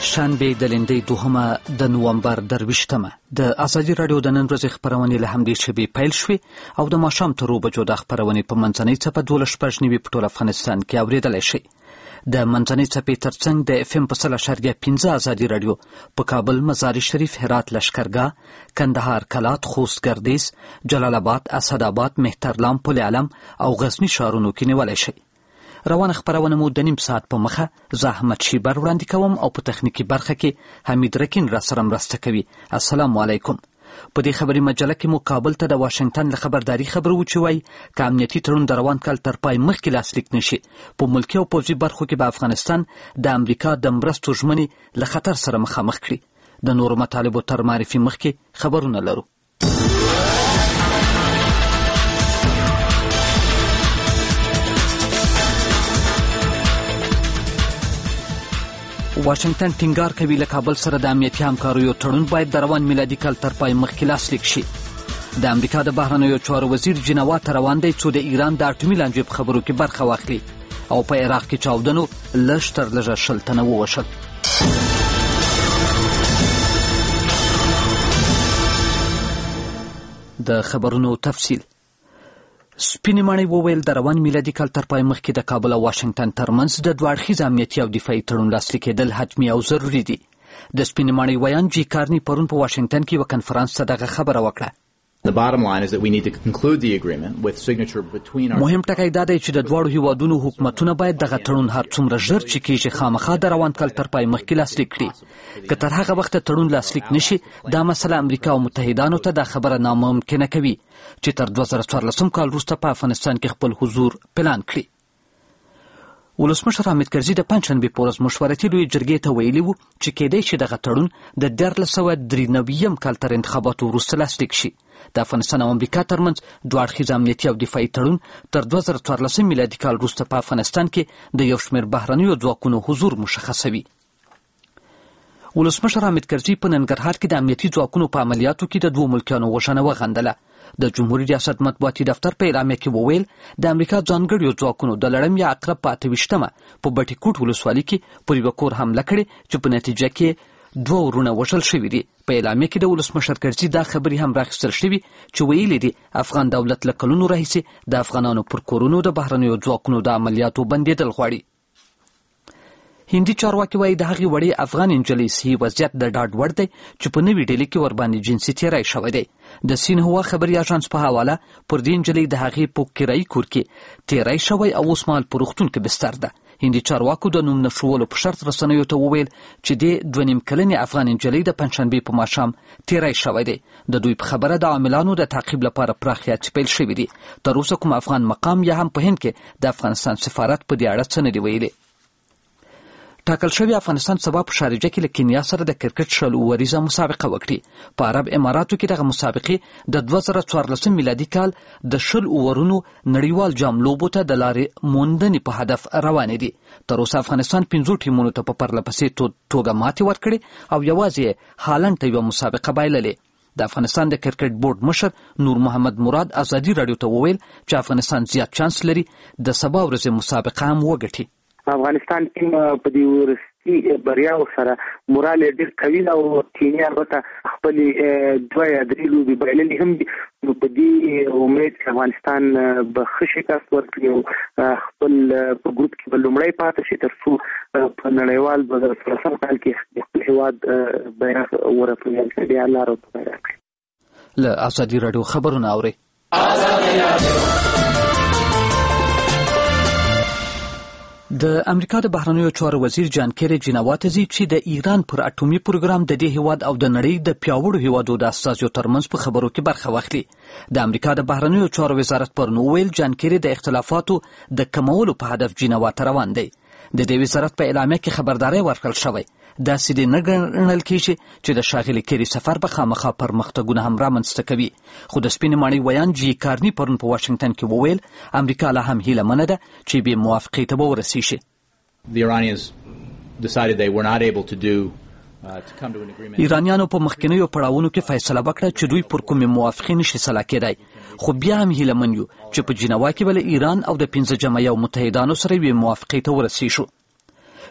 شنبه د لندې 2 د نومبر 28 د ازادي رادیو د نن ورځې خبرونه له همدې شبي پیل شوې او د ماښام تر 2 بجو د خبرونه په منځنۍ څپه 12 په ټول افغانستان کې اوریدلای شي. د منځنۍ څپې ترڅنګ د اف ام په 100.15 ازادي رادیو په کابل، مزار شریف، هرات، لشکرګاه، کندهار، کلات، خوست، ګردیز، جلال آباد، اسداباد، مهترلام، پل علم او غزنی ښارونو کې نیولای شي. روانه خبرونه مو د نیم ساعت په مخه زه احمد شیبر وړاندې کوم او په تخنیکی برخه کې حمید رکین را سره مرسته کوي. السلام علیکم. په دې خبري مجله کې مو کابل ته د واشنگټن له خبرداري خبرو وچوي چې امنیتي تړون د روان کال تر پای مخکې لاسلیک نشي. په ملکي او پوځي برخو کې به افغانستان د امریکا د مرستو ژمنې له خطر سره مخامخ کړي. د نورو مطالبو تر معرفي مخکې خبرونه لرو. واشنگټن ټینګار کوي له کابل سره د امنیتي همکاریو تړون باید د روان میلادي کال تر پای مخکې لاسلیک شي. د امریکا د بهرنیو چارو وزیر جنوا ته روان دی څو د ایران د اټومي لانجې په خبرو کې برخه واخلي او په عراق کې چاودنو لږ تر لږه 10 تنه ووژل. د خبرونو تفصیل. سپینې ماڼۍ وویل د روان میلادي کال تر پای مخکې د کابل او واشنگټن ترمنځ د دوه اړخیز امنیتي او دفاعي تړون لاسلیک کېدل حتمي او ضروري دي. د سپینې ماڼۍ ویان جی کارني پرون په واشنگټن کې یو کنفرانس ته دغه خبره وکړه. The bottom line is that we need to conclude the agreement with signature between our مهم ټکی دا دی چې د دواړو هیوادونو حکومتونه باید دغه تړون هر څومره ژر چې کېږي خامخا د روان کال تر پای مخکې لاسلیک کړي. که تر هغه وخته تړون لاسلیک نشي دا مسله امریکا او متحدانو ته دا خبره ناممکنه کوي چې تر 2014 کال وروسته په افغانستان کې خپل حضور پلان کړي. ولسمشر حامد کرزي د پنځشنبې په ورځ مشورتي لویې جرګې ته ویلي وو چې کېدای شي دغه تړون د 1993 کال تر انتخاباتو وروسته لاسلیک شي. د افغانستان او امریکا ترمنځ دوه اړخیز امنیتي او دفاعي تړون تر 2014 میلادي کال وروسته په افغانستان کې د یو شمېر بهرنیو ځواکونو حضور مشخصوي. ولسمشر حامد کرزي په ننګرهار کې د امنیتي ځواکونو په عملیاتو کې د 2 ملکیانو وژنه وغندله. د جمهوریت ریاست مطبوعاتي دفتر په اعلامیه کې وویل د امریکا ځانګړیو ځواکونو د لړم یا عقرب په 28مه په بټي کوټ ولسوالۍ کې پر یوه کور حمله کړې چې په نتیجه کې 2 ورونه وژل شوي دي. په اعلامیه کې د ولسمشر کرزي دا خبرې هم راخیستل شوي چې ویلي دي افغان دولت له کلونو راهیسې د افغانانو پر کورونو د بهرنیو ځواکونو د عملیاتو بندېدل غواړي. هندي چارواکي وایي د هغې وړې افغان نجلۍ صحي وضعیت د ډاډ وړ دی چې په نوې ډیلي کې ورباندې جنسي تیری شوی دی. د سینهوا خبري اژانس په حواله پر دې نجلۍ د هغې په کرایي کور کې تیری شوی او اوس مهال په روغتون کې بستر ده. هندي چارواکو د نوم نښولو په شرط رسنیو ته وویل چې د 2.5 کلنې افغان نجلۍ د پنځشنبې په ماښام تیری شوی دی. د دوی په خبره د عاملانو د تعقیب لپاره پراخ هڅې پیل شوي دي. تر اوسه کوم افغان مقام یا هم په هند کې د افغانستان سفارت په دې اړه څه نه دي ویلي. ټاکل شوی افغانستان سبا په شارجه کې له کینیا سره د کرکټ 100 اووریزه مسابقه وکړي. په عرب اماراتو کې دغه مسابقې د 2014 میلادي کال د 100 اوورونو نړیوال جام لوبو ته د لارې موندنې په هدف روانې دي. تر اوسه افغانستان 5 ټیمونو ته په پرلپسې توګه ماتې ورکړې او یوازې هالند ته یوه مسابقه بایللې. د افغانستان د کرکټ بورډ مشر نور محمد مراد ازادي رادیو ته وویل چې افغانستان زیات چانس لري د سبا ورځې مسابقه هم وګټي. افغانستان ټیم په دې ورستي بریاو سره مورال ډېر قوي او کینیا البته خپل 2 یا 3 لوبې بایللې هم دي. نو په دې امید چې افغانستان به ښه شکست ورکړي او خپل په ګروپ کې به لومړی پاتې شي تر څو په نړیوال 2013 کال کې خپل هېواد بیرغ ورپوي. بیا الله رب بیرغ کړي. له ازادي رادیو خبرونه اورئ. د امریکا د بهرنیو چارو وزیر جان کیری جنوا ته ځي چې د ایران پر اټومي پروګرام د دې هیواد او د نړۍ د پیاوړو هیوادو د استازو ترمنځ په خبرو کې برخه واخلي. د امریکا د بهرنیو چارو وزارت پرون وویل جان کیری د اختلافاتو د کمولو په هدف جنوا ته روان دی. د دې وزارت په اعلامیه کې خبرداری ورکړل شوی داسې دې نه ګڼل کېږي چې د ښاغلي کیری سفر به خامخا پرمختګونه هم رامنځته کوي. خو د سپینې ماڼۍ ویان جی کارني پرون په واشنګټن کې وویل امریکا لا هم هیله منه ده چې بې موافقې ته به ورسیږي. The Iranians decided they were not able to do ایرانیانو په مخکینیو پړاوونو کې فیصله وکړه چې دوی پر کومې موافقې نشي سلا کېدای. خو بیا هم هیله من یو چې په جنوا کې به له ایران او د 15 متحدانو سره یوې موافقې ته ورسیږو.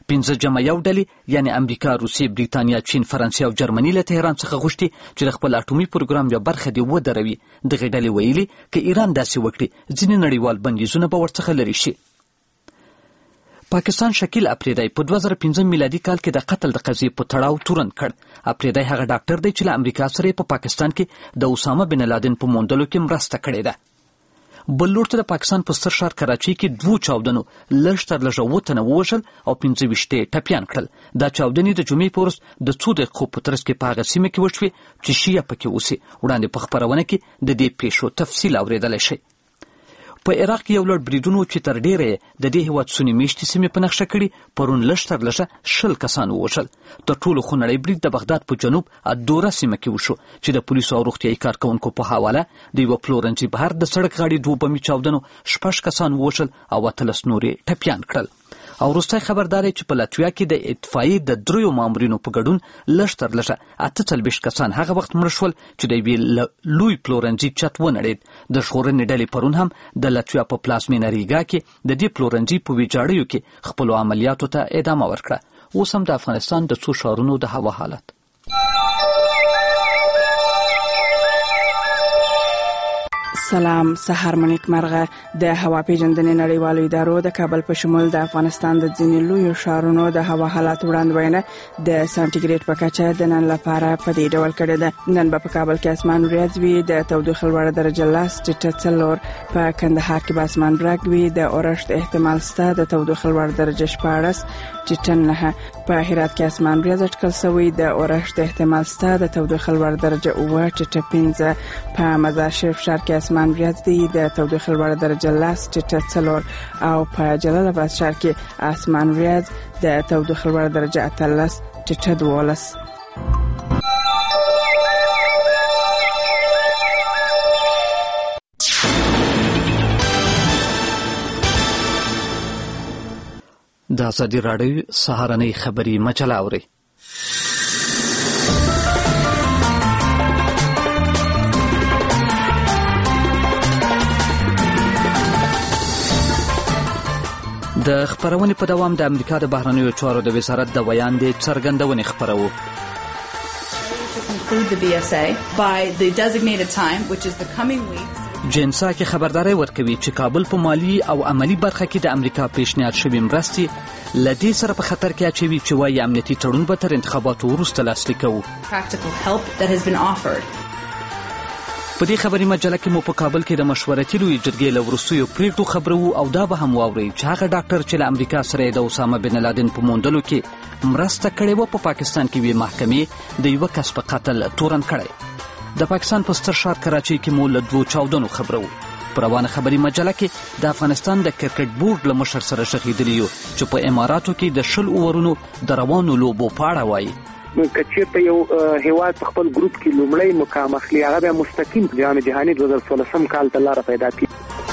15 جمع یو ډلې یعنی امریکا، روسیې، بریتانیا، چین، فرانسې او جرمني له تهران څخه غوښتي چې د خپل اټومي پروګرام یوه برخه دې ودروي. دغې ډلې ویلي که ایران داسې وکړي ځینې نړیوال بندیزونه به ورڅخه لرې شي. پاکستان شکیل اپریدی په 2015 میلادي کال کې د قتل د قضیې په تړاو تورن کړ. اپریدی هغه ډاکټر دی چې له امریکا سره په پاکستان کې د اسامه بن لادن په موندلو کې مرسته کړې ده. بل لور ته د پاکستان په ستر ښار کراچۍ کې 2 چاودنو لږ تر لږه 7 تنه ووژل او 25 ټپیان کړل. دا چاودنې د جمعې په ورځ د 2 دقیقو په ترڅ کې په هغه سیمه کې وشوې چې شیعه پکې اوسي. وړاندې په خپرونه کې د دې پیښو تفصیل اورېدلی شئ. په عراق کې یو لړ بریدونو چې تر ډیره د دې هیواد سني میشتې سیمې په نقشه کړي پرون لږ تر لږه 10 کسان ووژل. تر ټولو خونړی برید د بغداد په جنوب الدوره سیمه کې وشو چې د پولیسو او روغتیایي کارکوونکو په حواله د یوه پلورنځي بهر د سړک غاړې 2 بمي چاودنو 6 کسان ووژل او 18 نورې ټپیان کړل. او وروستی خبر دا دی چې په لاتویا کې د اطفایې د 3 مامورینو په ګډون لږ تر لږه 48 کسان هغه وخت مړه شول چې د یوې لوی پلورنځي چت ونړېد. د ژغورنې ډلې پرون هم د لاتویا په پلازمینه ریګا کې د دې پلورنځي په ویجاړیو کې خپلو عملیاتو ته ادامه ورکړه. اوس هم د افغانستان د 2 ښارونو د هوا حالت. سلام، سهار منیک مرغه. د هوا پیژندنې نړیوالو ادارو د کابل په شمول د افغانستان د ځینې لویو ښارونو د هوا حالات وړاندوینه د سانتیګریډ په کچه د نن لپاره په دې ډول کړې ده. نن به په کابل کې اسمان وریځ وي، د تودوخې لوړه درجه 10 ټیټه 4. په کندهار کې به اسمان برګ وي، د اورښت احتمال شته، د تودوخې لوړه درجه 14 ټیټه 9. په هرات کې اسمان وریځ اټکل شوی، د اورښت احتمال شته، د تودوخې لوړه درجه 7 ټیټه 5. په مزار شریف ښار کې اسمان وریځ دی، د تودوخې لوړه درجه 10 ټیټه 4. او په جلال آباد ښار کې اسمان وریځ، د تودوخې لوړه درجه 18 ټیټه 12. د ازادي راډیو سهارنۍ خبري مجله اورئ. د خبرونې په دوام د امریکا د بهرنیو چارو د وزارت د ویاندې څرګندونې خبرو. جنسا کې خبرداري ورکوي چې کابل په مالی او عملی برخه کې د امریکا پیشنهاد شوی مرستې لدې سره په خطر کې اچوي چې وايي امنیتي تړون به تر انتخاباتو وروسته لاسلیک کوو. په دې خبري مجله کې مو په کابل کې د مشورتي لوی جرګې له وروستیو پریکړو خبرو او دا به هم واورئ چې هغه ډاکټر چې له امریکا سره د اسامه بن لادن په موندلو کې مرسته کړې وه په پاکستان کې وي محکمې د یوه کس په قتل تورن کړی. د پاکستان په ستر ښار کراچۍ کې مو له 2 چاودنو خبرو. په روانه خبري مجله کې د افغانستان د کرکټ بورډ له مشر سره شخیدلی یو چې په اماراتو کې د 10 اوورونو د روانو لوبو په اړه وایي. کچې په یو هیواد په خپل ګروپ کې لومړی مقام اخلي، هغه به مستقیم جام جهاني 2016 کال ته لاره پیدا کړي.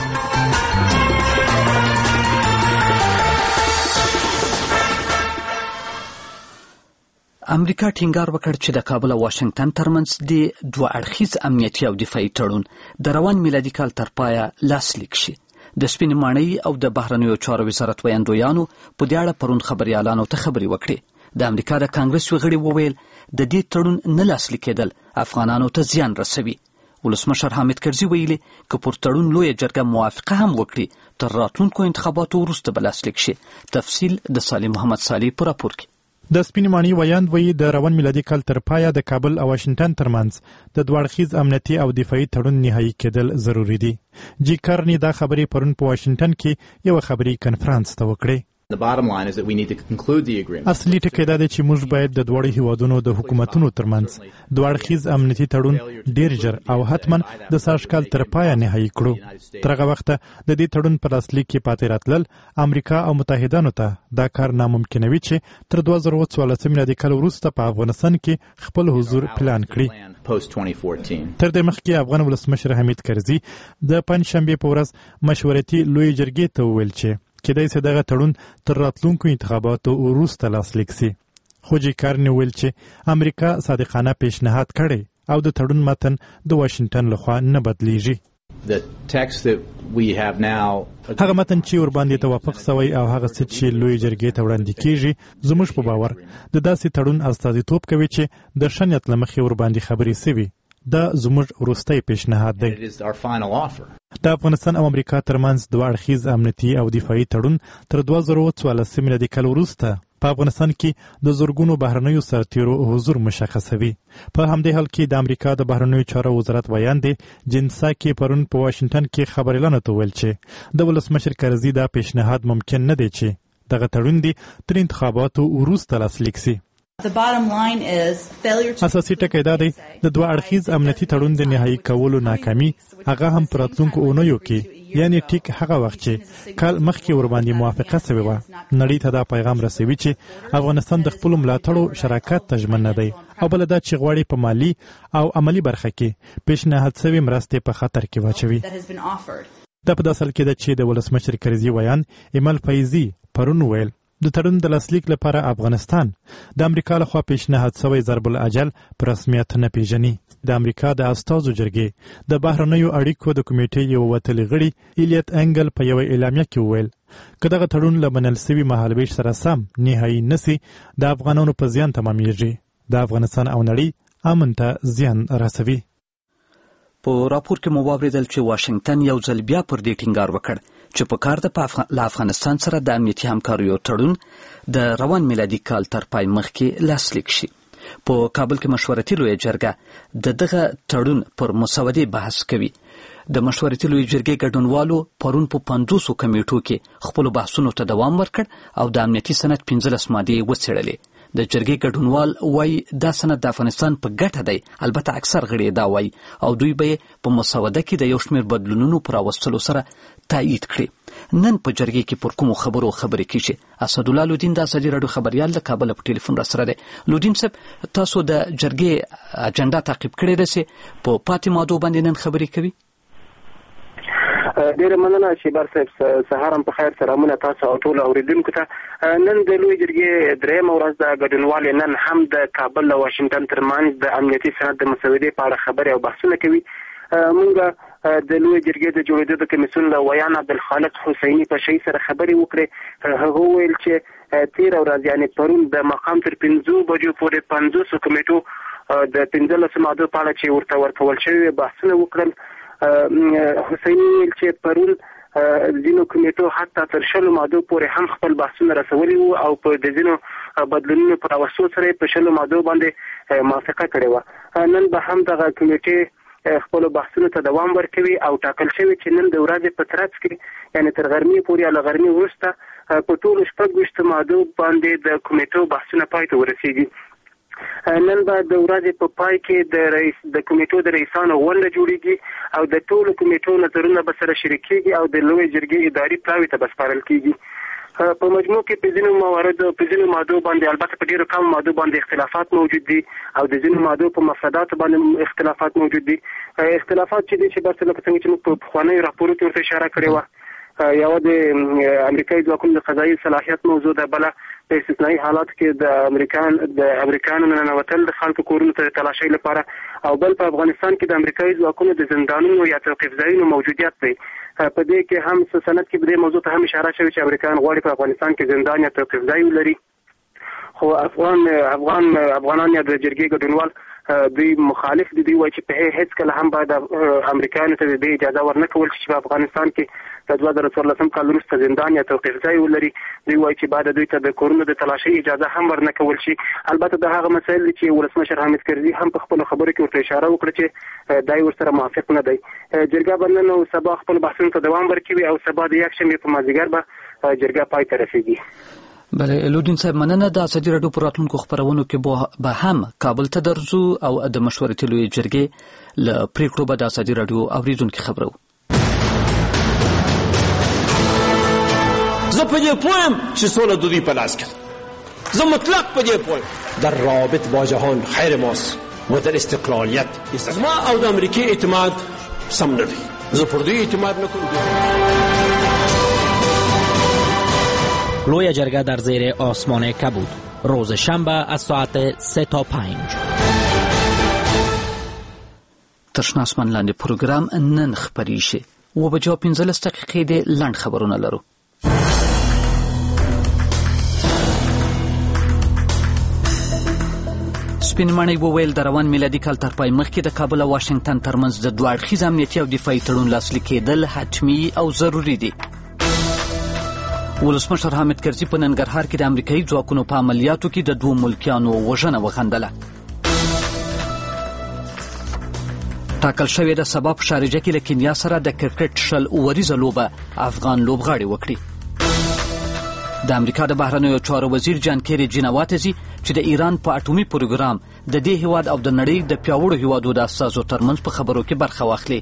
امریکا ټینګار وکړ چې د کابل او واشنگټن ترمنځ د 2 اړخیز امنیتي او دفاعي تړون د روان میلادي کال تر پایه لاسلیک شي. د سپینې ماڼۍ او د بهرنیو چارو وزارت ویاندویانو په دې اړه پرون خبريالانو ته خبري وکړي. د امریکا د کانګرس غړي وویل د دې تړون نه لاسلیک کېدل افغانانو ته زیان رسوي. ولسمشر حامد کرزي ویلي که پر تړون لویه جرګه موافقه هم وکړي تر راتلونکو انتخاباتو وروسته به لاسلیک شي. تفصیل د سالم محمد صالح په راپور کې. د سپینې ماڼۍ ویاند وایي د روان میلادي کال تر پایه د کابل او واشنگټن ترمنځ د 2 اړخیز امنیتي او دفاعي تړون نهایی کېدل ضروري دي. جی کارني دا خبرې پرون په واشنگټن کې یو خبري کنفرانس ته وکړي. The bottom line is that we need to conclude the agreement. اصلي ټکی دا دی چې موږ باید د دوړو هیوادونو د حکومتونو ترمنځ 2 اړخیز امنیتي تړون ډیر ژر او حتما د ساشکال تر پایه نهایی کړو. تر هغه وخت د دې تړون پر لاسلیک کې پاتې راتلل امریکا او متحدانو ته دا کار ناممکنوي چې تر 2014 میلادي کال وروسته په افغانستان کې خپل حضور پلان کړي. تر دې مخکې افغان ولسمشر حمید کرزي د پنځشنبه په ورځ مشورتي لوی جرګې ته وویل چې کېدای شي دغه تړون تر راتلونکو انتخاباتو وروسته لاسلیک شي. خو جی کارني ویل چې امریکا صادقانه پیشنهاد کړی او د تړون متن د واشنگټن لخوا نه بدلیږي. The text that we have now هغه متن چې ور باندې توافق شوی او هغه څه چې لوی جرګې ته وړاندې کیږي زموږ په باور د داسې تړون استازیتوب کوي چې د شنیت لمخې ور باندې خبرې سوي دا زموږ وروستی پیشنهاد دی د افغانستان او امریکا ترمنځ دوه اړخیز امنیتي او دفاعي تړون تر 2014 میلادي کال وروسته په افغانستان کې د زورګونو بهرنیو سرتیرو حضور مشخصوي. په همدې حال کې د امریکا د بهرنیو چارو وزارت ویان دی جنسا کې پرون په واشنگټن کې خبريالانو ته ویل چې د ولسمشر کرزي دا پیشنهاد ممکن نه دی چې دغه تړون دی تر انتخاباتو وروسته لاسلیک شي. اساسي ټکی دا دی د دوه اړخیز امنیتي تړون د نهایی کولو ناکامي هغه هم پر راتلونکو اونیو کې یعنی ټیک هغه وخت چې کال مخکې ور باندې موافقه شوې وه نړۍ ته دا پیغام رسوي چې افغانستان د خپلو ملاتړو شراکت ته ژمن نه دی او بل دا چې غواړي په مالي او عملی برخه کې پیشنهاد شوې مرستې په خطر کې واچوي. دا په داسې حال کې ده چې د ولسمشر کرزي ویان ایمل فیضي پرون ویل د تړون د لاسلیک لپاره افغانستان د امریکا لخوا پیشنهاد شوی ضرب الاجل په رسمیت نه پیژني. د امریکا د استازو جرګې د بهرنیو اړیکو د کمیټې یو وتلي غړي ایلیت انګل په یو اعلامیه کې وویل که دغه تړون له منل شوي مهالویش سره سم نهایي نسي د افغانانو په زیان تمامیږي د افغانستان او نړۍ امن ته زیان رسوي. په راپور کې مو واوریدل چې واشنگټن یو ځل بیا پر دې ټینګار وکړ چې په کار ده له افغانستان سره د امنیتي همکاریو تړون د روان میلادي کال تر پای مخکې لاسلیک شي. په کابل کې مشورتي لویه جرګه دغه تړون پر مسودې بحث کوي. د مشورتي لویه جرګې ګډونوالو پرون په 500 کمیټو کې خپل بحثونو ته دوام ورکړ او د امنیتي سند 15 مادې وڅېړلې. د جرګې ګډونوال وایي دا سند د افغانستان په ګټه دی، البته اکثر غړي دا وایي او دوی به په مسوده کې د یو شمېر بدلونونو پر راوستلو سره تایید کړي. نن په جرګې کې پر کومو خبرې کیږي. اسدالله لودین د ازادي راډیو خبريال د کابل په ټلیفون را سره دی. لودین صاحب تاسو د جرګې اجنډا تعقیب کړې ده چې په پاتې ماده باندې نن خبرې کوي؟ ډیره مننه شیبر صاحب، سهار هم په خیر، سلامونه تاسو او ټول اوریدونکو ته. نن د لوی جرګې درېیمه ورځ د ګډونوال نن هم د کابل او واشنگټن ترمنځ د امنیتي سند د مسودې په اړه خبرې او بحثونه کوي. موږ د لوی جرګې د جوړېدو د کمیسیون له ویان عبدالخالق حسیني په شی سره خبرې وکړې. هغه ویل چې 13 ورځ یعنی پرون د مقام تر 5 بجو پورې 500 کمیټو د 15 ماده په اړه چې ورته ورکول شوی بحثونه وکړل. حسیني ویل چې پرون ځینو کمیټو حتی تر 20 ماده پورې هم خپل بحثونه رسولي وو او په د ځینو بدلونونو پر وسو سره په 20 ماده باندې موافقه کړې و. نن به هم دغه کمیټې خپل بحثونو ته دوام ورکوي او ټاکل شوی چې نن د ورځې په ترڅ کې یعنی تر غرمې پورې له غرمې وروسته په ټولو 26 ماده باندې د کمیټو بحثونه پای ته ورسیږي. نن به د ورځې په پای کې د کمیټو د رئیسانو غونډه جوړیږي او د ټولو کمیټو نظرونه به سره شریکېږي او د لوی جرګې اداري پلاوي ته به سپارل کېږي. په مجموع کې په ځینو مواردو په ځینو مادو باندې البته په ډیرو کم مادو باندې اختلافات موجود دي او د ځینو مادو په مفرداتو باندې اختلافات موجود دي. اختلافات چې دي چې بس لکه څنګه چې موږ په پخوانیو راپورو کې ورته اشاره کړې وه، یو د امریکایي ځواکونو د قضایي صلاحیت موضوع ده، بله په استثنایي حالات کې د امریکایانو ننوتل د خلکو کورونو ته تلاشۍ لپاره، او بل په افغانستان کې د امریکایي ځواکونو د زندانونو یا توقیف ځایونو موجودیت دی. په دې کې هم سند کې به دې موضوع ته هم اشاره شوې چې امریکایان غواړي په افغانستان کې زندان یا توقیف ځای ولري. خو افغانان یا د جرګې ګډونوال دوی مخالف دي. دوی وایي چې په هیڅ کله هم باید امریکایانو ته د اجازه ورنه کول چې په افغانستان کې د 2014 کال وروسته زندان یا توقیف ځای ولري. دوی وایي چې باید دوی ته د کورونو د تلاشۍ اجازه هم ورنه کول شي. البته د هغه مسایل چې ولسمشر حامد کرزي هم په خپلو خبرو کې ورته اشاره وکړه چې دای ورسره موافق نه دی. جرګه به نن او سبا خپل بحثونو ته دوام ورکوي او سبا د یکشنبې په مازدیګر به جرګه پای ته رسیږي. بله لودین صاحب مننه. د ازادي راډیو په راتلونکو خپرونو کې به هم کابل ته درځو او د مشورتي لویې جرګې له پریکړو به د ازادي راډیو اوریدونکي خبرو. زه په دې پوهم چې سوله د دوی په لاس کې، زه مطلق په دې پوهم در رابط با جهان خیر ماست و در استقلالیت است. ما او د امریکای اعتماد سم نه دی، زه پر دوی اعتماد نکنم. لوی جرگه در زیر آسمان کبود روز شنبه از ساعت 3 تا 5. تر شنه اسمان لاندې پروګرام نن خپریږي. 9:15 د لنډ خبرونه لرو. سپینمنی وویل د روان میلادي کال تر پای مخکې د کابل او واشنگټن ترمنځ د دوه اړخیز امنیتي او دفاعي تړون لاسلیک کېدل حتمي او ضروري دي. ولسمشر حامد کرزي په ننګرهار کې د امریکایي ځواکونو په عملیاتو کې د 2 ملکیانو وژنه وغندله. ټاکل شوې ده سبا په شارجه کې له کینیا سره د کرکټ 10 اوریزه لوبه افغان لوبغاړي وکړي. د امریکا د بهرنیو چارو وزیر جان کیری جنواتزي چې د ایران په اټومي پروګرام د دې هیواد او د نړۍ د پیاوړو هیوادو د اساسو ترمنځ په خبرو کې برخه واخلي.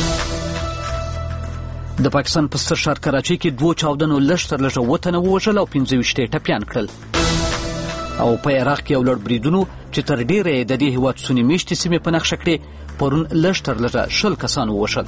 د پاکستان په ستر ښار کراچۍ کې 2 چاودنو لږ تر لږه 7 تنه ووژل او 25 ټپیان کړل. او په عراق کې یو لوړ بریدونو چې تر ډیره د دې هیواد سنی میشتې سیمې په نقشه کړې پرون لږ تر لږه 10 کسان ووژل.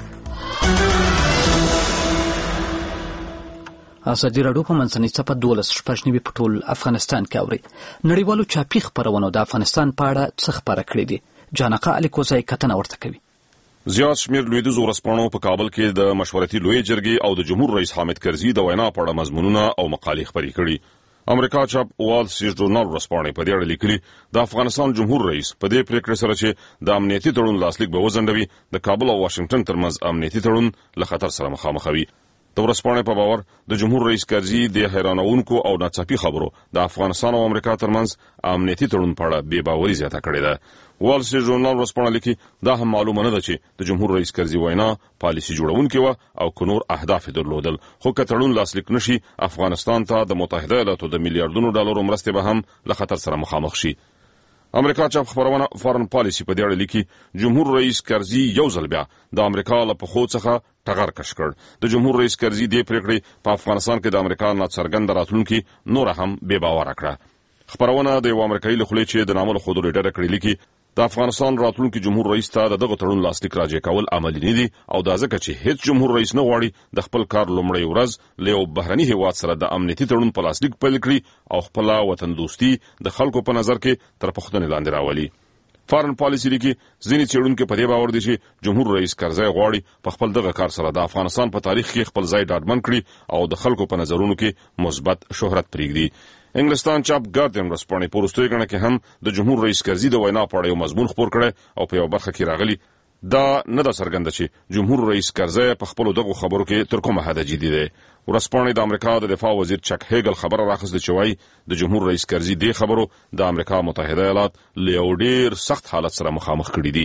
ازادي راډیو په منځنۍ صفحه 12 په ټول افغانستان کې اوري. نړیوالو چاپی خبرونو د افغانستان په اړه څه خبره کړې دي. جانقه علي کوزای کتنه ورته کوي. زیات شمیر لویدیځ ورځپاڼو په کابل کې د مشورتي لوی جرګې او د جمهور رئیس حامد کرزي د وینا په اړه مضمونونه او مقالې خپرې کړي. امریکا چاپ وال سټریټ ژورنال ورځپاڼې په دې اړه لیکلي د افغانستان جمهور رئیس په دې پریکړه سره چې د امنیتي تړون لاسلیک به وځنډوي د کابل او واشنگټن ترمنځ امنیتي تړون له خطر سره مخامخ وي. د ورځپاڼې په باور د جمهور رئیس کرزي د حیرانونکو او ناڅاپي خبرو د افغانستان او امریکا ترمنځ امنیتي تړون په اړه بې باوري زیاته کړې ده. وال سټریټ ژورنال ورځپاڼه لیکي دا هم معلومه نه ده چې د جمهور رئیس کرزي وینا پالیسي جوړونکې و او کنور اهداف درلودل، خو که تړون لاسلیک نشي افغانستان ته د متحده ایالاتو د میلیارډونو ډالرو مرستې به هم له خطر سره مخامخ شي. امریکا چاپ خبرونه فارن پالیسي په دې اړه لیکي جمهور رئیس کرزي یو ځل بیا د امریکا له پخو څخه ټغر کش کړ. د جمهور رئیس کرزي دې پریکړې په افغانستان کې د امریکا ناڅرګند راتلونکي نور هم بې باوره کړه. خبرونه د یو امریکایي له خولې چې د نامه له خودلو ډېر کړي لیکي د افغانستان راتلونکي جمهور رئیس ته دغه تړون لاسلیک راجع کول عملي نه دي او دا ځکه چې هیڅ جمهور رئیس نه غواړي د خپل کار لومړی ورځ له یو بهرني هیواد سره د امنیتي تړون په لاسلیک پیل کړي او خپل وطن دوستي د خلکو په نظر کې تر پوښتنې لاندې راولي. فارن پالیسي لیکي ځینې څېړونکي په دې باور دي چې جمهور رئیس کرزي غواړي په خپل دغه کار سره د افغانستان په تاریخ کې خپل ځای ډاډمن کړي او د خلکو په نظرونو کې مثبت شهرت پرېږدي. انګلستان چاپ ګارډین ورځپاڼې په وروستیو ګڼه کې هم د جمهور رئیس کرزي د وینا په اړه یو مضمون خپور کړی او په یو برخه کې راغلی دا نه ده څرګنده چې جمهور رئیس کرزي په خپلو دغو خبرو کې تر کومه حده جدي دی. ورځپاڼې د امریکا د دفاع وزیر چک هیګل خبره راخیسته چې وایي د جمهور رئیس کرزي دې خبرو د امریکا متحده ایالات له یو ډېر سخت حالت سره مخامخ کړي دي.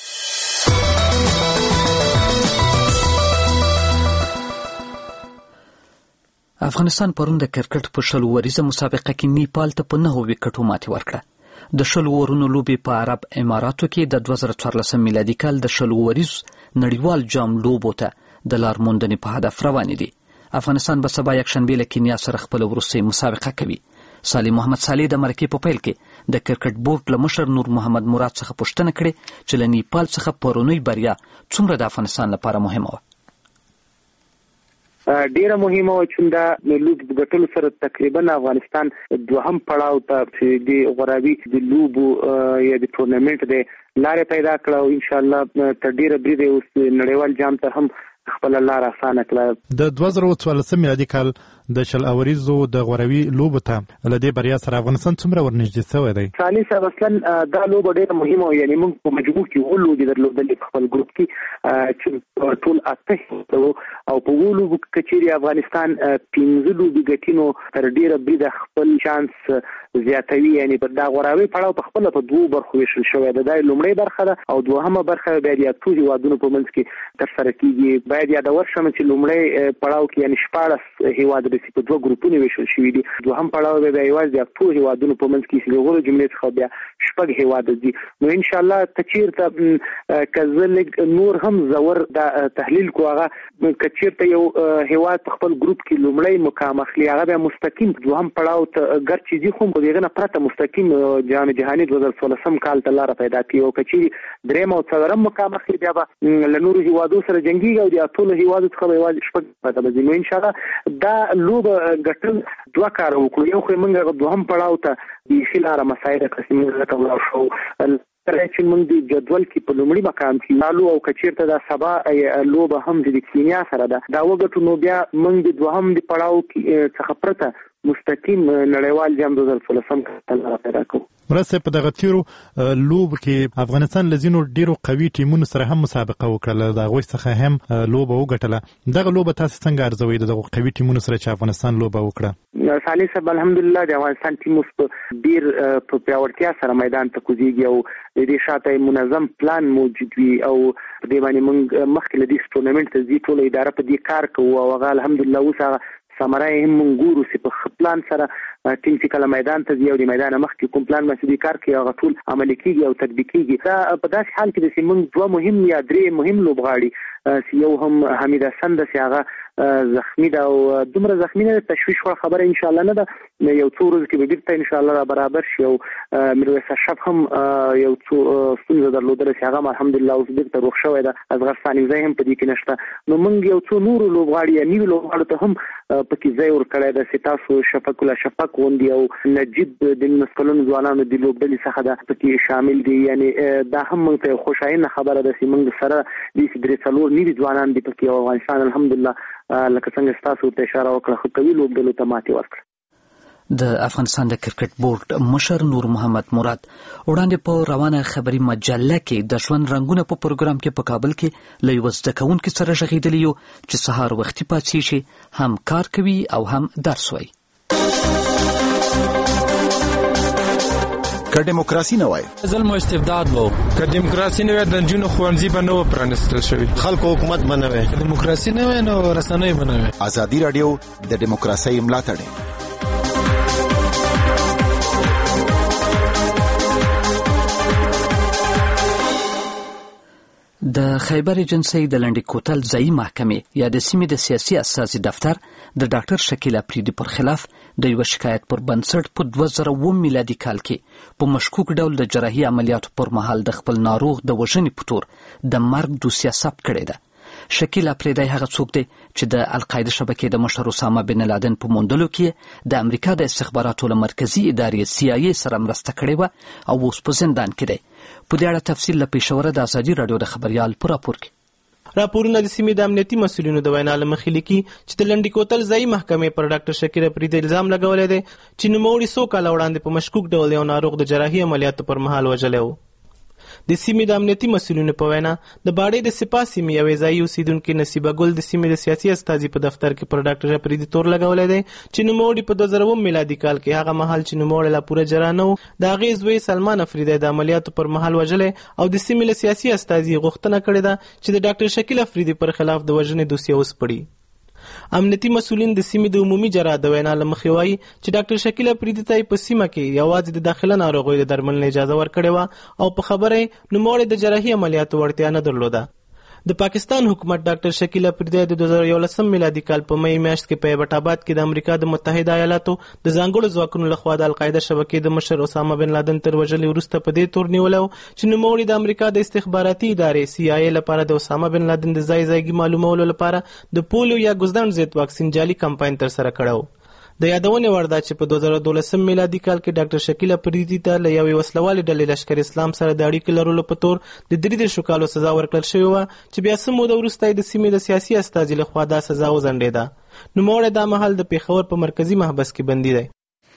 افغانستان پرون د کرکټ په 10 اوریزه مسابقه کې نیپال ته په 9 وکټو ماتې ورکړه. د 10 اورونو لوبې په عرب اماراتو کې د 2014 میلادي کال د 10 اوریز نړیوال جام لوبو ته د لار موندنې په هدف روان دي. افغانستان به سبا یکشنبه له کینیا سره خپل وروستۍ مسابقه کوي. سالم محمد صالح د مرکې په پیل کې د کرکټ بورډ له مشر نور محمد مراد څخه پوښتنه کړې چې له نیپال څخه پرونی بریا څومره د افغانستان لپاره مهمه وه. ډیره مهمه و چې دا لوب ګټلو سره تقریبا افغانستان دوهم پړاو ته د غوراوي د لوب یا د ټورنمنت د لارې پیدا کړه او ان شاء الله تر ډیره بریده اوس نړیوال جام ته هم خپل لار اسانه کړه. د 2014 میلادي کال د 10 اوریزو د غوراوي لوبو ته لدې بریا سره افغانستان څومره ورنږدې شوی دی؟ ثاني سره اصلا دا لوبه ډیره مهمه و، یعنی موږ په مجموع کې ولوبې درلودلې په خپل ګروپ کې چې ټول اته او په ولوبو کې چې افغانستان 15 لوبې ګټینو تر ډیره بریده خپل چانس زیاتوي. یعنی په دا غوراوي پړاو په خپل په 2 برخو ویشل شوی دی. دا لومړی برخه ده او دوهمه برخه بیا د ټول هیوادونو په منځ کې ترسره کیږي. باید یادول شم چې لومړی پړاو کې یعنی 14 هیواد د په 2 ګروپونو ویشل شوی دي. دوهم پړاو به یوازې د ټول هیوادونو په منځ کې سلګورو جملې څخه بیا 6 هیواد دي. نو ان شاء الله تچیرته کزلګ نور هم زور د تحلیل کوغه کچیرته یو هیواد په خپل ګروپ کې لومړی مقام اخلي هغه به مستقیم دوهم پړاو ته ګر چیزي خو په دغه نه پرته مستقیم جام جهاني 2016 کال ته لار پیدا کیو کچې دریم او څلورم مقام اخلي بیا به لنور هیوادو سره جنگي او د ټول هیوادو څخه یوازې 6 پته به نو ان شاء الله دا لوب ګټل 2 کار وکړو. یو خو موږ دوهم پړاو ته د خلاره مسایل قسمه راته شو چې موږ د جدول کې په لومړي مقام کې مالو او کچیرته د سبا لوبه هم د کینیا سره ده دا وګټو نو بیا موږ د دوهم د پړاو کې څخه پرته مستقیم نړیوال جام 2013 کې پیدا کوو. مرسته په دغه تیرو لوب کې افغانستان لزینو ډیرو قوي ټیمونو سره هم مسابقه وکړه دا غوښ څخه هم لوب وګټله دغه لوب تاسو څنګه ارزوي دغه قوي ټیمونو سره چې افغانستان لوب وکړه؟ صالح صاحب الحمدلله د افغانستان ټیم په ډیر په پیاوړتیا سره میدان ته کوزيږي او د دې شاته منظم پلان موجود وي او د باندې موږ مخکې د دې ټورنمنت ته ځي ټول اداره په دې کار کوي او هغه الحمدلله اوس سمرای هم منګورو چې په پلان سره ټیم چې کله میدان ته ځي او د میدان مخ کې کوم پلان مسدي کار کوي هغه ټول عملي کیږي او تطبیق کیږي دا په داسې حال کې چې موږ دوه مهم یا درې مهم لوبغاړي یو هم حمید حسن د هغه زخمی ده او دومره زخمی نه تشویش وړ خبره ان شاء الله نه ده یو څو ورځې کې به بیرته ان شاء الله برابر شي او میرویس اشرف هم یو څو ستونزې درلودل چې هغه الحمدلله اوس بیرته روغ شوی ده اصغر ثانیزی هم په دې کې نشته نو موږ یو څو نور لوبغاړي یا نیو لوبغاړو ته هم پکې ځای ورکړی ده چې تاسو شفق الله شفق غوندي او نجیب د مسکلون ځوانانو د لوبډلې څخه ده پکې شامل دي یعنی دا هم موږ ته خوشاینه خبره ده چې موږ سره د درې څلور نیوي ځوانان دي پکې او افغانستان الحمدلله لکه څنګه تاسو ته اشاره وکړه خو کوي لوبډلو ته ماتې ورکړه. د افغانستان د کرکټ بورډ مشر نور محمد مراد وړاندې په روانه خبري مجله کې د ژوند رنگونه په پروګرام کې په کابل کې له یو زده کوونکي سره غږیدلی یو چې سهار وختي پاتې شي هم کار کوي او هم درس وایي. که دیموکراسي نه وای ظلم او استبداد وو که دیموکراسي نه وای د جنونو خوانځي به نو پرانستل شوی خلکو حکومت بنوي دیموکراسي نه وای نو رسنۍ بنوي. ازادي رادیو د دیموکراسي ملاتړ د خیبر ایجنسی د لنډی کوتل ځایي محکمې یا د سیمې د سیاسي اساسي دفتر د ډاکټر شکیل افریدي پر خلاف د یو شکایت پر بنسټ په 2009 میلادي کال کې په مشکوک ډول د جراحي عملیاتو پر مهال د خپل ناروغ د وژنې په تور د مرګ دوسیه ثبت کړې ده. شکیل افریدی هغه څوک دی چې د القاعده شبکې د مشر اسامه بن لادن په موندلو کې د امریکا د استخباراتو له مرکزی ادارې CIA سره مرسته کړې و او اوس په زندان کې دی. په دې اړه تفصیل له پېښوره د ازادي رادیو د خبريال پر راپور کې راپورونه د سیمې د امنیتي مسؤلینو د وینا له مخې لیکي چې د لنډی کوتل ځایي محکمې پر ډاکټر شکیل افریدی الزام لګولی دی چې نوموړي څو کاله وړاندې په مشکوک ډول یو ناروغ د جراحي عملیاتو پر مهال وژلی و. د سیمې د امنیتي مسؤلینو په وینا د باډې د سپاه سیمې یوې ځایي اوسیدونکي نصیبه ګل د سیمې د سیاسي استازي په دفتر کې پر ډاکټر افریدي تور لګولی دی چې نوموړي په 2009 میلادي کال کې هغه مهال چې نوموړی لا پوره جراح نه و د هغې زوی سلمان افریدی د عملیاتو پر مهال وژلی او د سیمې له سیاسي استازي غوښتنه کړې ده چې د ډاکټر شکیل افریدي پر خلاف د وژنې دوسیه وسپړي. امنیتي مسؤلین د سیمې د عمومي جراح د وینا له مخې وایي چې ډاکټر شکیل افریدي ته په سیمه کې یوازې د داخله ناروغیو د درملنې اجازه ورکړې وه او په خبره یې نوموړی د جراحي عملیاتو وړتیا نه درلوده. د پاکستان حکومت ډاکټر شکیل افریدی د 2011 میلادي کال په مې میاشت کې په ایبټ آباد کې د امریکا د متحده ایالاتو د ځانګړو ځواکونو لخوا د القاعده شبکې د مشر اسامه بن لادن تر وژلې وروسته په دې تور نیولی چې نوموړي د امریکا د استخباراتي ادارې CIA لپاره د اسامه بن لادن د ځای معلومولو لپاره د پولیو یا ګزدن ضد واکسین جعلي کمپاین تر سره کړی و. د یادونې وړ ده چې په 2012 میلادي کال کې ډاکټر شکیل افریدي ته له یوې وسلوالې ډلې لشکر اسلام سره د اړیکې لرلو په تور د 33 کالو سزا ورکړل شوې وه چې بیا څه موده وروسته د سیمې د سیاسي استازي لخوا دا سزا وځنډېده. نوموړی دا مهال د پېښور په مرکزي محبس کې بندي دی.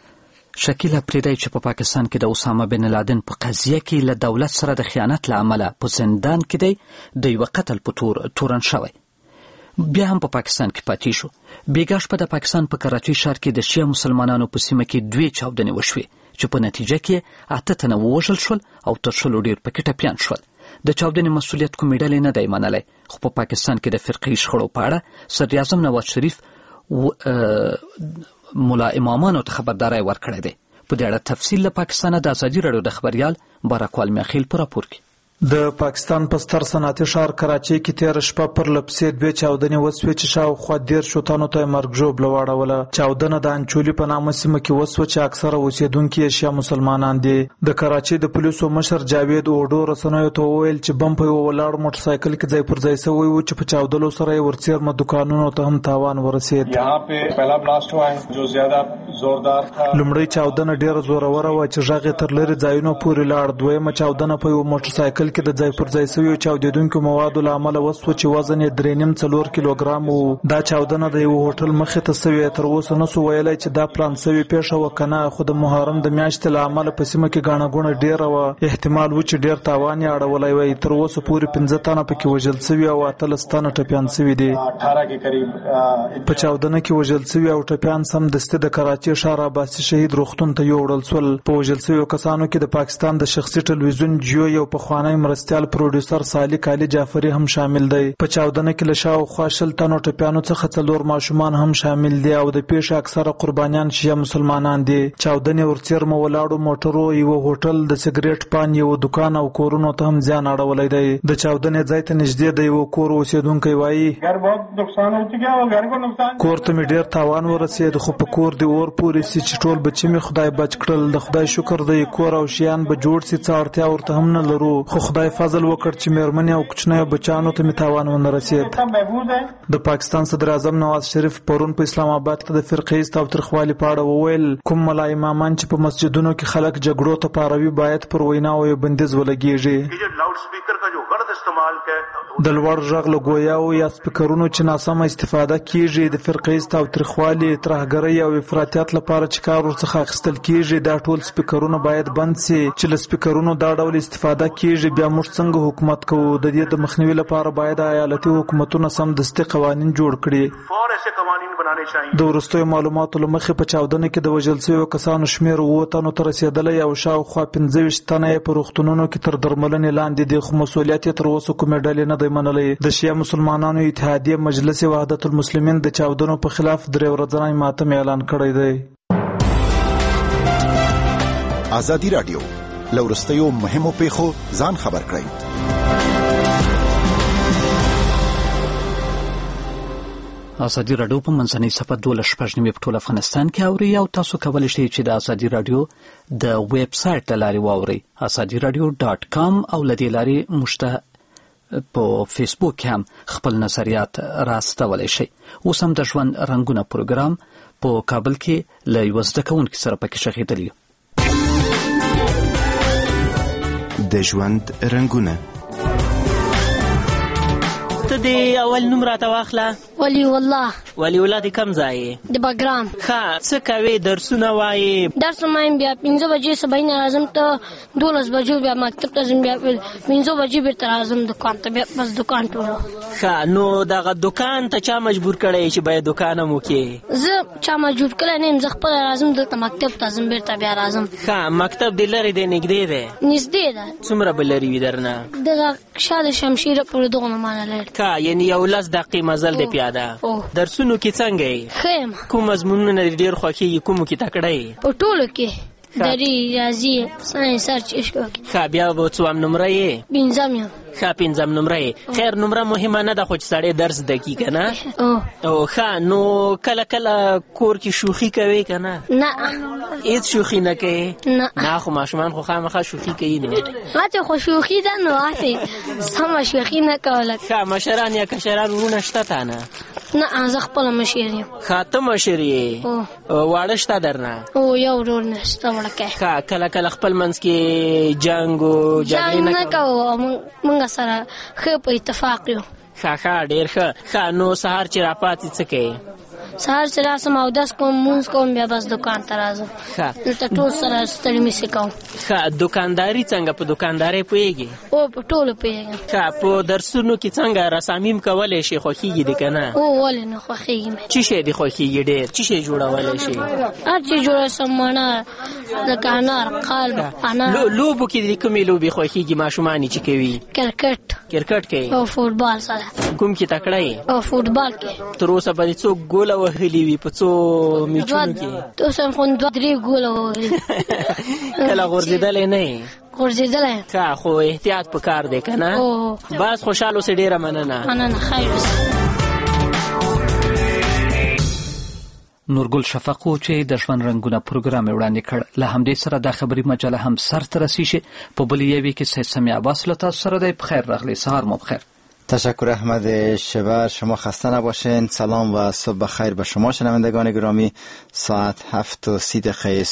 شکیل افریدی چې په پاکستان کې د اسامه بن لادن په قضیه کې له دولت سره د خیانت له امله په زندان کې دی د یو قتل په تور تورن شوی. بیا هم په پاکستان کې پاتې شو. بیګا شپه د پاکستان په کراچۍ ښار کې د شیعه مسلمانانو په سیمه کې 2 چاودنې وشوې چې په نتیجه کې 8 تنه ووژل شول او تر 100 ډېر پکې ټپیان شول. د چاودنې مسؤلیت کومې ډلې نه دی منلی خو په پاکستان کې د فرقې شخړو په اړه صدر اعظم نواز شریف ملا امامانو ته خبرداری ورکړی دی. په دې اړه تفصیل له پاکستانه د ازادي رادیو د خبريال بارکوال میاخیل پر راپور کې د پاکستان په ستر صنعتي ښار کراچۍ کې تېره شپه پر لپسې دوې چاودنې وسوې چې شاوخوا 13 تنو ته مرګ ژوبله واړوله. چاودنه د انچولي په نامه سیمه کې وسوه چې اکثره اوسېدونکي یې شیعه مسلمانان دي. د کراچۍ د پولیسو مشر جاوید اوډو رسنیو ته وویل چې بم په یو ولاړ موټرسایکل کې ځای پر ځای سوی و چې په چاودلو سره یې ورڅېرمه دکانونو ته هم تاوان ورسېد. لومړی چاودنه ډېره زوروره وه چې غږ یې تر لرې ځایونو پورې لاړ. دویمه چاودنه په یو موټرسایکل کې د ځای پر ځای سویو چاودېدونکو موادو له امله وسوه چې وزن یې 3.5-4 کیلوګرام و. دا چاودنه د یو هوټل مخې ته سوې. تر اوسه نسو ویلی چې دا پلان سوې پیښه وه که نه، خو د محرم د میاشتې له امله په سیمه کې ګڼه ګوڼه ډېره وه. احتمال و چې ډېر تاوان یې اړولی وی. تر اوسه پورې 15 تنه پکې وژل سوي او 18 تنه ټپیان سوي دي. په چاودنه کې وژل سوي او ټپیان سمدستي د کراچۍ ښار عباسي شهید روغتون ته یوړل سول. په وژل سویو کسانو کې د پاکستان د شخصي ټلویزیون جیو یو پخوانی مرستیال پروډوسر سالک علي جعفري هم شامل دی. په چاودنه کې له شاوخوا 20 تنو ټپیانو څخه 4 ماشومان هم شامل دي او د پیښې اکثره قربانیان شیعه مسلمانان دي. چاودنې ورڅېرمه ولاړو موټرو، یو هوټل، د سګریټ پان، یو دکان او کورونو ته هم زیان اړولی دی. د چاودنې ځای ته نږدې د یو کور اوسېدونکی وایي کور ته مې ډېر تاوان ورسېد، خو په کور دې اور پورې سي چې ټول بچي مې خدای بچ کړل. د خدای شکر دی کور او شیان به جوړ سي، څه اړتیا ورته هم نه لرو، خو خدای فضل وکړ چې مېرمنې او کوچنیو بچیانو ته مې تاوان ونه رسېد. د پاکستان صدر اعظم نواز شریف پرون په اسلام آباد کې د فرقه‌ایست او ترخوالي په اړه وویل کوم ملا امامان چې په مسجدونو کې خلک جګړو ته پاروي باید پر ویناو یې بندیز ولګېږي. د لوړ غږ له ګویاو یا سپیکرونو چې ناسمه استفاده کیږي د فرقه‌ایست او ترخوالي، ترهګرۍ او افراطیت لپاره چې کار ورڅخه اخیستل کیږي، دا ټول سپیکرونه باید بند سي. چې له سپیکرونو دا ډول استفاده کیږي بیا موږ څنګه حکومت کوو؟ د دې د مخنیوي لپاره باید ایالتي حکومتونه سمدستي قوانین جوړ کړي. د وروستیو معلوماتو له مخې په چاودنه کې د وژل شویو کسانو شمېر 7 تنو ته رسېدلی او شاوخوا 25 تنه یې په روغتونونو کې تر درملنې لاندې دي، خو مسؤلیت یې تر اوسه کومې ډلې نه دی منلی. د شیعه مسلمانانو اتحادیې مجلس وحدت المسلمین د چاودنو په خلاف 3 ورځنی ماتم اعلان کړی دی. ازادي راډیو له وروستیو مهمو پیښو ځان خبر کړئ. ازادي راډیو په منځنۍ صفحه 12 په ټول افغانستان کې اوري او تاسو کولی شئ چې د ازادي راډیو د ویب سایټ له لارې واورئ azadiradio.com او له دې لارې موږ ته په فیسبوک کې هم خپل نظریات راستولی شئ. اوس هم د ژوند رنګونه پروګرام په کابل کې له یوه زده کوونکي سره پکې شغېدلی. د ژوند رنګونه ته د اول نوم راته واخله. ولی الله. ولی الله د کوم ځای؟ د بګرام. ښه، څه کوې؟ درسونه وایې؟ درس وایم، بیا 5 بجې سبا نه راځم ته 12 بجو بیا مکتب ته ځم، بیا 5 بجې بیرته راځم دکان ته، بیا بس دکان ټول. ښه، نو دغه دکان ته چا مجبور کړی چې باید دکان هم وکړې؟ زه چا مجبور کړی نه یم، زه خپله راځم دلته مکتب ته ځم، بیرته بیا راځم. ښه، مکتب دې لرې دی نږدې دی؟ نږدې ده. څومره به لرې وي درنه؟ دغه شاله شمشیره پورې دغونه مانه لري. ښه، یعنې 11 دقیقې مزل دی پیاده. درسونو کې څنګه یې؟ ښه یم. کوم مضمونونه دې ډېر خوښېږي؟ کومو کې تکړه یې؟ په ټولو کې، دري، ریاضي، ساینس، هر څه کې. ښه، بیا به څوام نمره یې؟ 5 یم. ښه، 5 نمره یې. خیر، نمره مهمه نه ده، خو چې سړی درس زده کړي که نه؟ او ښه، نو کله کله کور کې شوخي کوې که نه؟ نه، هېڅ شوخي نه کوې؟ نه. خو ماشومان خو خامخا شوخي کوي نو. هسې خو شوخي ده، نو هسې سمه شوخي نه کوله. ښه، مشران یا کشران وروڼه شته تا نه؟ نه، زه خپله مشر یم. ښه، ته مشر یې؟ واړه شته درنه؟ یو ورور مې شته وړکی. ښه، کله کله خپل منځ کې جنګ و جګړې نه کوو، موږ سره ښه په اتفاق یو. ښه ښه، ډېر ښه. ښه، نو سهار چې راپاڅې څه کوې؟ سهار چې راسم اودس کوم، مونځ کوم، بیا بس دکان ته راځم. دلته ټول سره ستړي مسې کوم. ښه، دوکانداري څنګه؟ په دوکاندارۍ پوهېږې؟ په ټولو پوهېږم. ښه، په درسونو کې څنګه رسامیم کولی شي؟ خوښېږي دې که نه؟ ولې نه خوښېږي مې. څه شی دې خوښېږي ډېر؟ څه شی جوړولی شي؟ هر څه جوړولی شم، مڼه، لکه انار، قلب، انار. لوبو کې دې کومې لوبې خوښېږي ماشومان چې کوي؟ کرکټ. کرکټ کوي؟ او فوټبال سره. کوم کې تکړه یې؟ او فوټبال کې. تر اوسه به دې څوک ګوله وهلي وي په څو میچونو کې؟ اوس هم خو 2-3 ګوله وهلي. کله غورځېدلی نه یې؟ غورځېدلی ښه خو احتیاط پکار دی که نه بس خوشحال اوسې ډېره مننه خیر نورګل شفقو چې د ژوند رنګونه پروګرام وړاندې کړ له همدې سره د خبري مجله هم سر ته رسیږي په بلې یوې کې سمیع عباس له تاسو سره دی بخیر راغلی سهار مو بخیر تشکر احمد شبر شما خسته نباشین سلام و صبح بخیر به شما شنوندگان گرامی ساعت 7:30